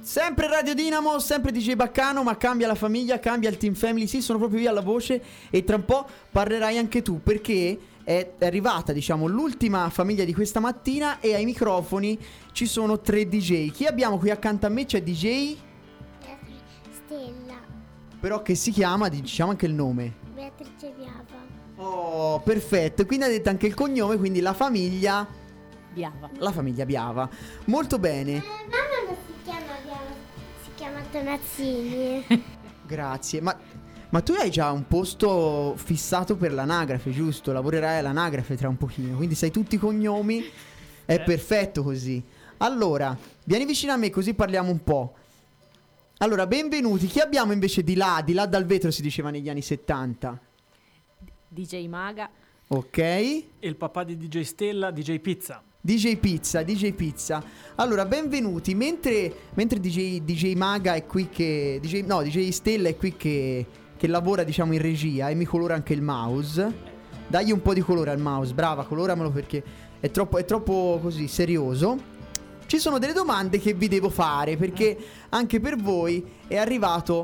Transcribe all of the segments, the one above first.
Sempre Radio Dinamo, sempre DJ Baccano, ma cambia la famiglia, cambia il Team Family. Sì, sono proprio io alla voce e tra un po' parlerai anche tu, perché è arrivata, diciamo, l'ultima famiglia di questa mattina e ai microfoni ci sono 3 DJ. Chi abbiamo qui accanto a me? C'è DJ Stella. però che si chiama, diciamo anche il nome. Beatrice Biava. Oh, perfetto. Quindi ha detto anche il cognome, quindi la famiglia Biava. La famiglia Biava. Molto bene. Mamma non si chiama Biava, si chiama Tonazzini. Grazie. Ma tu hai già un posto fissato per l'anagrafe, giusto? Lavorerai all'anagrafe tra un pochino, quindi sai tutti i cognomi. È perfetto così. Allora, vieni vicino a me così parliamo un po'. Allora, benvenuti. Chi abbiamo invece di là dal vetro si diceva negli anni 70? DJ Maga. Ok. E il papà di DJ Stella, DJ Pizza. DJ Pizza. Allora, benvenuti. Mentre DJ Maga è qui DJ Stella è qui che lavora, diciamo, in regia e mi colora anche il mouse. Dagli un po' di colore al mouse, brava, coloramelo perché è troppo così serioso. Ci sono delle domande che vi devo fare perché anche per voi è arrivato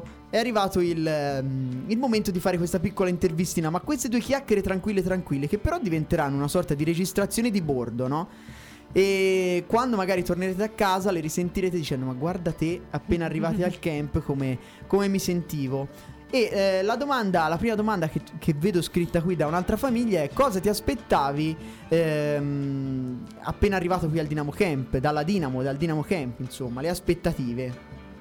il momento di fare questa piccola intervistina. Ma queste 2 chiacchiere tranquille che però diventeranno una sorta di registrazione di bordo, no? E quando magari tornerete a casa le risentirete dicendo: ma guarda te, appena arrivati al camp come mi sentivo. E la prima domanda che vedo scritta qui da un'altra famiglia è: cosa ti aspettavi appena arrivato qui al Dinamo Camp, dal Dinamo Camp, insomma, le aspettative?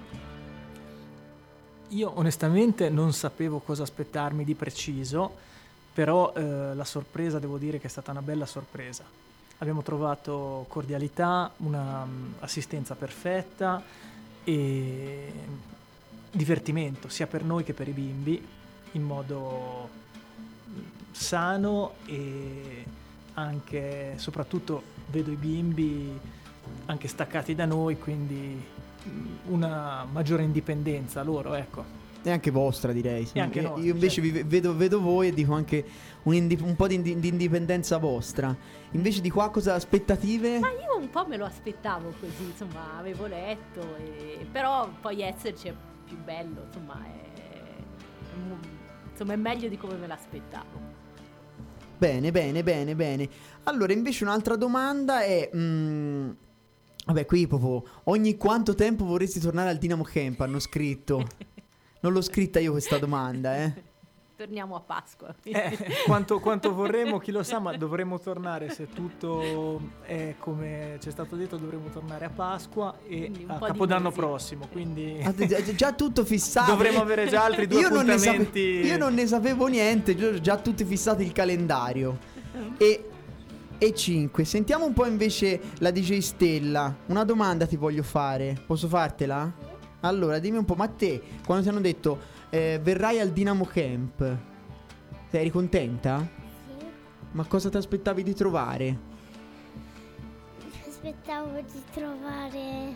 Io onestamente non sapevo cosa aspettarmi di preciso, però la sorpresa devo dire che è stata una bella sorpresa. Abbiamo trovato cordialità, una assistenza perfetta e divertimento sia per noi che per i bimbi, in modo sano, e anche soprattutto vedo i bimbi anche staccati da noi, quindi una maggiore indipendenza loro, ecco. E anche vostra, direi. E anche io nostra, invece certo. vedo voi e dico anche un po' di indipendenza vostra. Invece di qua cosa aspettative? Ma io un po' me lo aspettavo così, insomma, avevo letto, però poi esserci è più bello, insomma, è meglio di come me l'aspettavo. Bene. Allora, invece un'altra domanda è vabbè, qui proprio ogni quanto tempo vorresti tornare al Dinamo Camp, hanno scritto. Non l'ho scritta io questa domanda, Torniamo a Pasqua. Quanto vorremmo, chi lo sa, ma dovremmo tornare, se tutto è come ci è stato detto, dovremmo tornare a Pasqua e a Capodanno prossimo, quindi già tutto fissato. Dovremmo avere già altri 2 appuntamenti. Io non ne sapevo niente, già tutti fissati il calendario. E 5. Sentiamo un po' invece la DJ Stella. Una domanda ti voglio fare. Posso fartela? Allora, dimmi un po', ma te, quando ti hanno detto verrai al Dinamo Camp, eri contenta? Sì. Ma cosa ti aspettavi di trovare? Aspettavo di trovare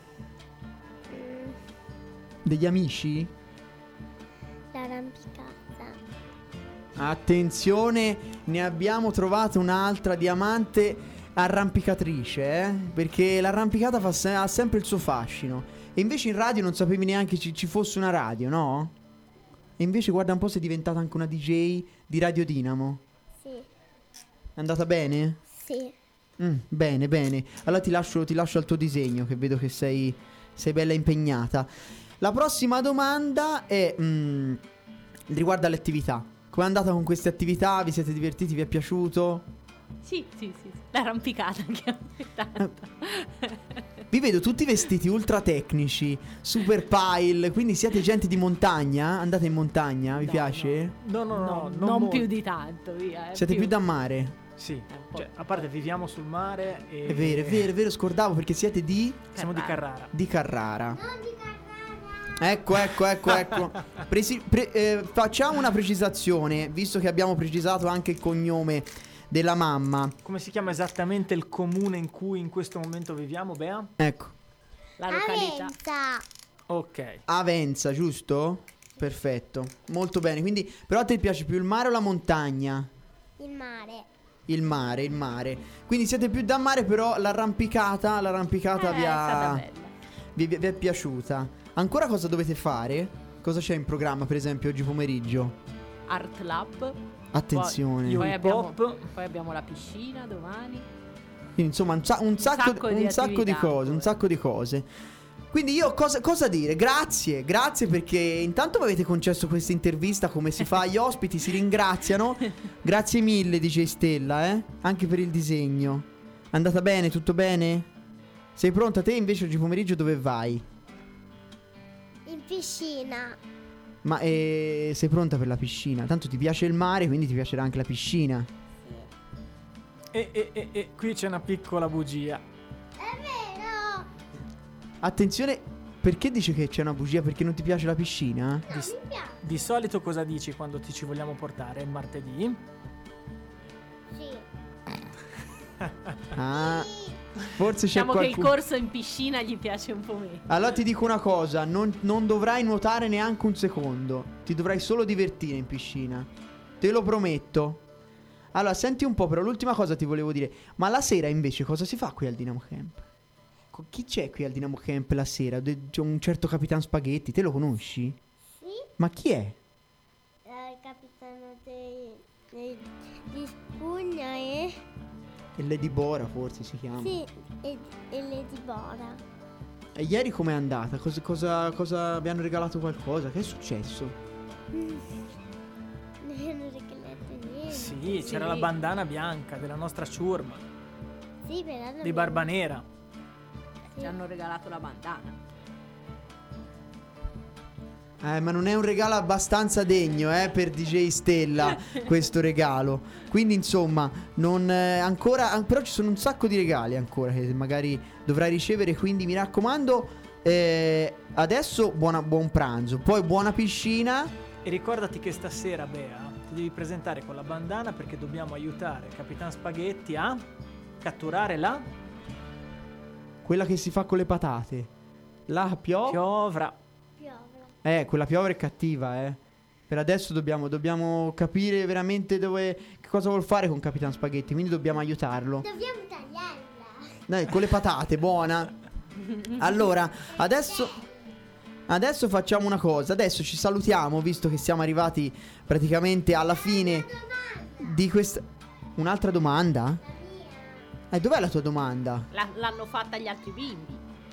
Degli amici? l'arrampicata. Attenzione, ne abbiamo trovato un'altra diamante arrampicatrice, perché l'arrampicata ha sempre il suo fascino. E invece in radio non sapevi neanche ci fosse una radio, no? E invece guarda un po', sei diventata anche una DJ di Radio Dinamo. Sì. È andata bene? Sì. Bene. Allora ti lascio al tuo disegno, che vedo che sei bella impegnata. La prossima domanda è riguarda le attività. Com'è andata con queste attività? Vi siete divertiti? Vi è piaciuto? Sì. L'arrampicata anche a me tanto. Vi vedo tutti vestiti ultra tecnici, super pile, quindi siete gente di montagna? Andate in montagna? Vi piace? No, non più di tanto, via. Siete più da mare? Sì, cioè, a parte viviamo sul mare e... È vero, scordavo perché siete di... Siamo di Carrara. Di Carrara. Ecco. Facciamo una precisazione, visto che abbiamo precisato anche il cognome della mamma. Come si chiama esattamente il comune in cui in questo momento viviamo, Bea? Ecco. La località. Avenza. Ok. Avenza, giusto? Perfetto, molto bene. Quindi, però a te piace più il mare o la montagna? Il mare. Il mare. Quindi siete più da mare, però l'arrampicata È stata bella. vi è piaciuta. Ancora cosa dovete fare? Cosa c'è in programma, per esempio, oggi pomeriggio? Art Lab. Attenzione. Poi Pop. abbiamo la piscina domani. Quindi, insomma, un sacco di cose, un sacco di cose. Quindi io cosa dire? Grazie perché intanto mi avete concesso questa intervista, come si fa agli ospiti, si ringraziano. Grazie mille DJ Stella, anche per il disegno. È andata bene, tutto bene? Sei pronta? Te invece oggi pomeriggio dove vai? In piscina. Ma sei pronta per la piscina? Tanto ti piace il mare, quindi ti piacerà anche la piscina. E qui c'è una piccola bugia. È vero. Attenzione, perché dice che c'è una bugia? Perché non ti piace la piscina? No, mi piace. Di solito cosa dici quando ti ci vogliamo portare? Il martedì? Sì. Ah, forse c'è Diciamo che il qualcuno. corso in piscina gli piace un po' meno. Allora ti dico una cosa, non dovrai nuotare neanche un secondo. Ti dovrai solo divertire in piscina. Te lo prometto. Allora, senti un po', però l'ultima cosa ti volevo dire. Ma la sera invece cosa si fa qui al Dinamo Camp? Chi c'è qui al Dinamo Camp la sera? C'è un certo Capitan Spaghetti, te lo conosci? Sì. Ma chi è? Il capitano di Spugna e... È Lady Bora forse si chiama. Sì, e Lady Bora. E ieri com'è andata? Cosa vi hanno regalato qualcosa? Che è successo? Non hanno regalato niente. Sì, c'era la bandana bianca della nostra ciurma, Sì, però di Barbanera. Ci hanno regalato la bandana. Ma non è un regalo abbastanza degno, per DJ Stella questo regalo. Quindi insomma, non ancora. Però ci sono un sacco di regali ancora che magari dovrai ricevere. Quindi mi raccomando, adesso buon pranzo, poi buona piscina. E ricordati che stasera, Bea, ti devi presentare con la bandana perché dobbiamo aiutare Capitan Spaghetti a catturare la Quella che si fa con le patate. La piovra. quella piovra è cattiva, Per adesso dobbiamo capire veramente che cosa vuol fare con Capitan Spaghetti. Quindi dobbiamo aiutarlo. Dobbiamo tagliarla. Dai, con le patate, buona. Allora, adesso facciamo una cosa. Adesso ci salutiamo, visto che siamo arrivati praticamente alla fine di questa. Un'altra domanda? Dov'è la tua domanda? L'hanno fatta gli altri bimbi.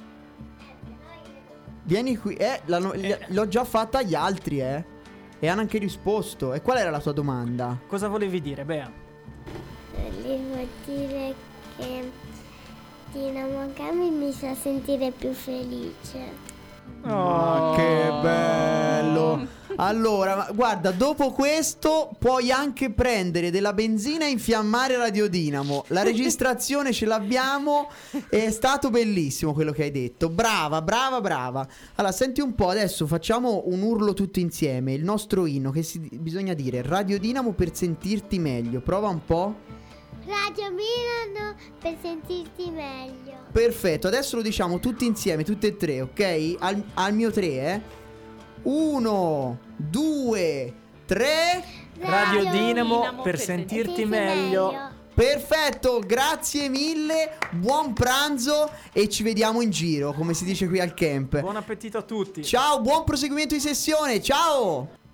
Vieni qui. L'ho già fatta agli altri, E hanno anche risposto. E qual era la tua domanda? Cosa volevi dire, Bea? Volevo dire che Dinamo Camp mi fa sentire più felice. Ma che bello. Allora, guarda, dopo questo puoi anche prendere della benzina e infiammare Radio Dinamo. La registrazione ce l'abbiamo. È stato bellissimo quello che hai detto. Brava. Allora, senti un po', adesso facciamo un urlo tutti insieme. Il nostro inno che bisogna dire Radio Dinamo per sentirti meglio. Prova un po'. Radio Milano per sentirti meglio. Perfetto, adesso lo diciamo tutti insieme, tutte e tre, ok? Al mio 3, 1, 2, 3. Radio Dinamo per sentirti meglio. Perfetto, grazie mille, buon pranzo e ci vediamo in giro, come si dice qui al camp. Buon appetito a tutti. Ciao, buon proseguimento di sessione, ciao!